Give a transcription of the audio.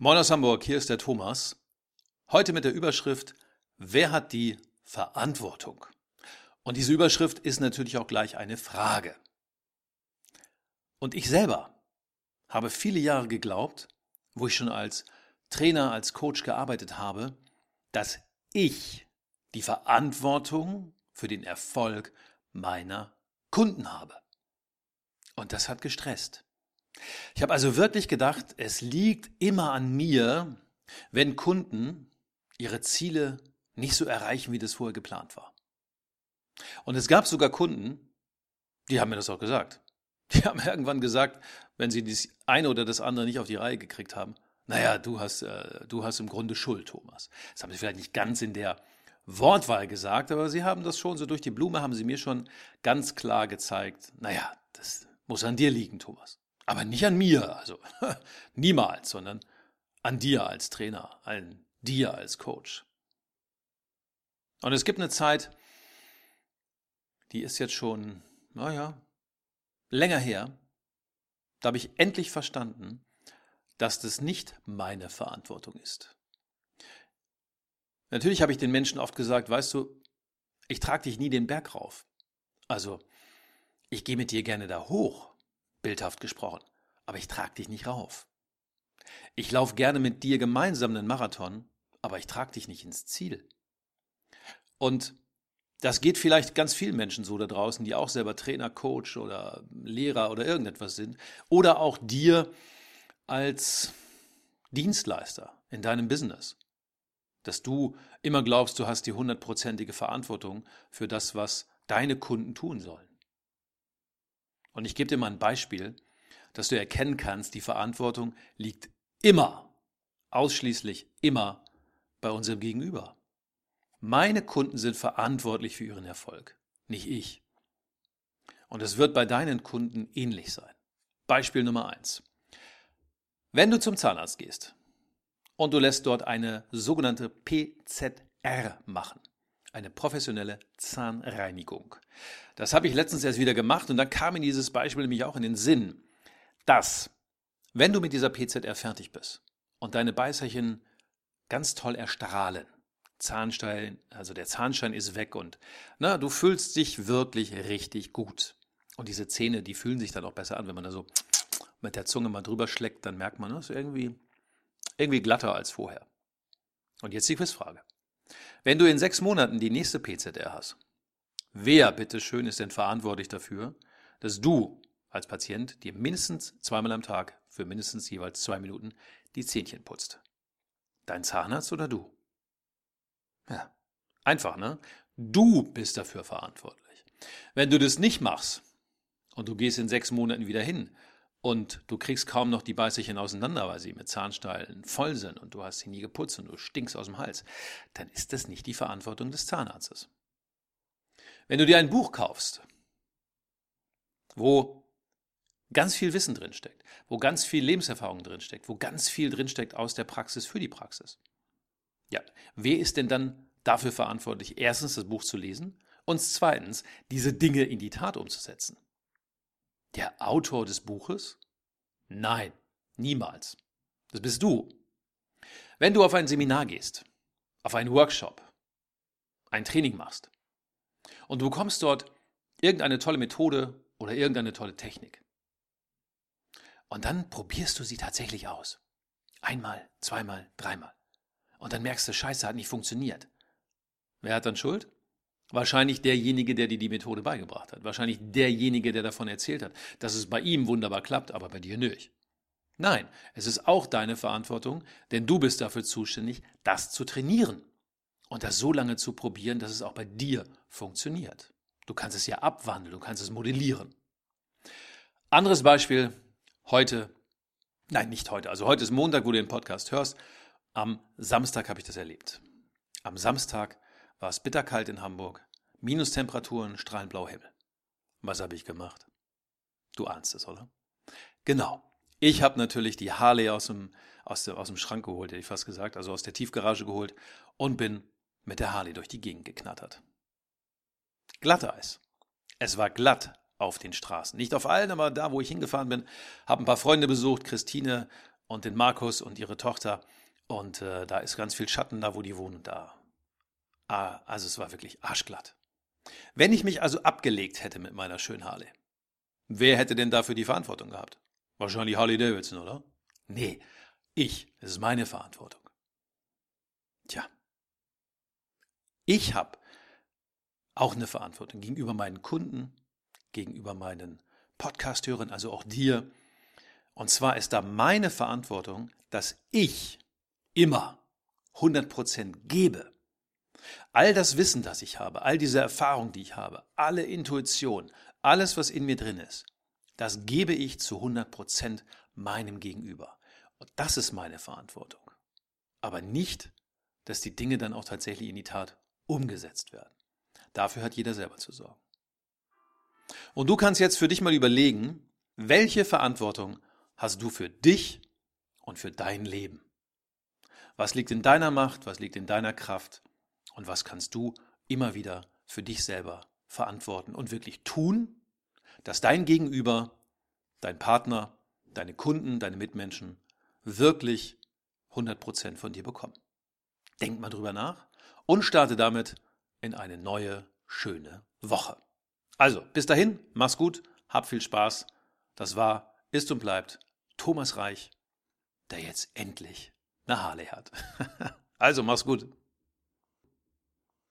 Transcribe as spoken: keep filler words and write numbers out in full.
Moin aus Hamburg, hier ist der Thomas. Heute mit der Überschrift Wer hat die Verantwortung? Und diese Überschrift ist natürlich auch gleich eine Frage. Und ich selber habe viele Jahre geglaubt, wo ich schon als Trainer, als Coach gearbeitet habe, dass ich die Verantwortung für den Erfolg meiner Kunden habe. Und das hat gestresst. Ich habe also wirklich gedacht, es liegt immer an mir, wenn Kunden ihre Ziele nicht so erreichen, wie das vorher geplant war. Und es gab sogar Kunden, die haben mir das auch gesagt. Die haben irgendwann gesagt, wenn sie das eine oder das andere nicht auf die Reihe gekriegt haben, naja, du hast, äh, du hast im Grunde Schuld, Thomas. Das haben sie vielleicht nicht ganz in der Wortwahl gesagt, aber sie haben das schon so durch die Blume, haben sie mir schon ganz klar gezeigt, naja, das muss an dir liegen, Thomas. Aber nicht an mir, also niemals, sondern an dir als Trainer, an dir als Coach. Und es gibt eine Zeit, die ist jetzt schon, naja, länger her, da habe ich endlich verstanden, dass das nicht meine Verantwortung ist. Natürlich habe ich den Menschen oft gesagt, weißt du, ich trage dich nie den Berg rauf. Also, ich gehe mit dir gerne da hoch, bildhaft gesprochen, aber ich trage dich nicht rauf. Ich laufe gerne mit dir gemeinsam einen Marathon, aber ich trage dich nicht ins Ziel. Und das geht vielleicht ganz vielen Menschen so da draußen, die auch selber Trainer, Coach oder Lehrer oder irgendetwas sind. Oder auch dir als Dienstleister in deinem Business. Dass du immer glaubst, du hast die hundertprozentige Verantwortung für das, was deine Kunden tun sollen. Und ich gebe dir mal ein Beispiel, dass du erkennen kannst, die Verantwortung liegt immer, ausschließlich immer bei unserem Gegenüber. Meine Kunden sind verantwortlich für ihren Erfolg, nicht ich. Und es wird bei deinen Kunden ähnlich sein. Beispiel Nummer eins. Wenn du zum Zahnarzt gehst und du lässt dort eine sogenannte P Z R machen, eine professionelle Zahnreinigung. Das habe ich letztens erst wieder gemacht und dann kam mir dieses Beispiel nämlich auch in den Sinn, dass, wenn du mit dieser P Z R fertig bist und deine Beißerchen ganz toll erstrahlen, Zahnstein, also der Zahnstein ist weg und na, du fühlst dich wirklich richtig gut. Und diese Zähne, die fühlen sich dann auch besser an, wenn man da so mit der Zunge mal drüber schlägt, dann merkt man, das ist irgendwie, irgendwie glatter als vorher. Und jetzt die Quizfrage. Wenn du in sechs Monaten die nächste P Z R hast, wer, bitteschön, ist denn verantwortlich dafür, dass du als Patient dir mindestens zweimal am Tag für mindestens jeweils zwei Minuten die Zähnchen putzt? Dein Zahnarzt oder du? Ja, einfach, ne? Du bist dafür verantwortlich. Wenn du das nicht machst und du gehst in sechs Monaten wieder hin und du kriegst kaum noch die Beißerchen auseinander, weil sie mit Zahnsteilen voll sind und du hast sie nie geputzt und du stinkst aus dem Hals, dann ist das nicht die Verantwortung des Zahnarztes. Wenn du dir ein Buch kaufst, wo ganz viel Wissen drinsteckt, wo ganz viel Lebenserfahrung drinsteckt, wo ganz viel drinsteckt aus der Praxis für die Praxis, ja, wer ist denn dann dafür verantwortlich, erstens das Buch zu lesen und zweitens diese Dinge in die Tat umzusetzen? Der Autor des Buches? Nein, niemals. Das bist du. Wenn du auf ein Seminar gehst, auf einen Workshop, ein Training machst und du bekommst dort irgendeine tolle Methode oder irgendeine tolle Technik und dann probierst du sie tatsächlich aus. Einmal, zweimal, dreimal. Und dann merkst du, Scheiße, hat nicht funktioniert. Wer hat dann Schuld? Wahrscheinlich derjenige, der dir die Methode beigebracht hat. Wahrscheinlich derjenige, der davon erzählt hat, dass es bei ihm wunderbar klappt, aber bei dir nicht. Nein, es ist auch deine Verantwortung, denn du bist dafür zuständig, das zu trainieren und das so lange zu probieren, dass es auch bei dir funktioniert. Du kannst es ja abwandeln, du kannst es modellieren. Anderes Beispiel, heute, nein, nicht heute, also heute ist Montag, wo du den Podcast hörst. Am Samstag habe ich das erlebt. Am Samstag war es bitterkalt in Hamburg, Minustemperaturen, strahlend blauer Himmel. Was habe ich gemacht? Du ahnst es, oder? Genau. Ich habe natürlich die Harley aus dem, aus, dem, aus dem Schrank geholt, hätte ich fast gesagt, also aus der Tiefgarage geholt und bin mit der Harley durch die Gegend geknattert. Glatteis. Es war glatt auf den Straßen. Nicht auf allen, aber da, wo ich hingefahren bin, habe ein paar Freunde besucht, Christine und den Markus und ihre Tochter. Und äh, da ist ganz viel Schatten da, wo die wohnen. Da. Ah, also es war wirklich arschglatt. Wenn ich mich also abgelegt hätte mit meiner schönen Harley, wer hätte denn dafür die Verantwortung gehabt? Wahrscheinlich Harley Davidson, oder? Nee, ich. Das ist meine Verantwortung. Tja. Ich habe auch eine Verantwortung gegenüber meinen Kunden, gegenüber meinen Podcast-Hörern, also auch dir. Und zwar ist da meine Verantwortung, dass ich immer hundert Prozent gebe. All das Wissen, das ich habe, all diese Erfahrung, die ich habe, alle Intuition, alles, was in mir drin ist, das gebe ich zu hundert Prozent meinem Gegenüber. Und das ist meine Verantwortung. Aber nicht, dass die Dinge dann auch tatsächlich in die Tat umgesetzt werden. Dafür hat jeder selber zu sorgen. Und du kannst jetzt für dich mal überlegen, welche Verantwortung hast du für dich und für dein Leben? Was liegt in deiner Macht, was liegt in deiner Kraft und was kannst du immer wieder für dich selber verantworten und wirklich tun, dass dein Gegenüber, dein Partner, deine Kunden, deine Mitmenschen wirklich hundert Prozent von dir bekommen. Denk mal drüber nach und starte damit in eine neue, schöne Woche. Also, bis dahin, mach's gut, hab viel Spaß. Das war, ist und bleibt Thomas Reich, der jetzt endlich eine Harley hat. Also, mach's gut.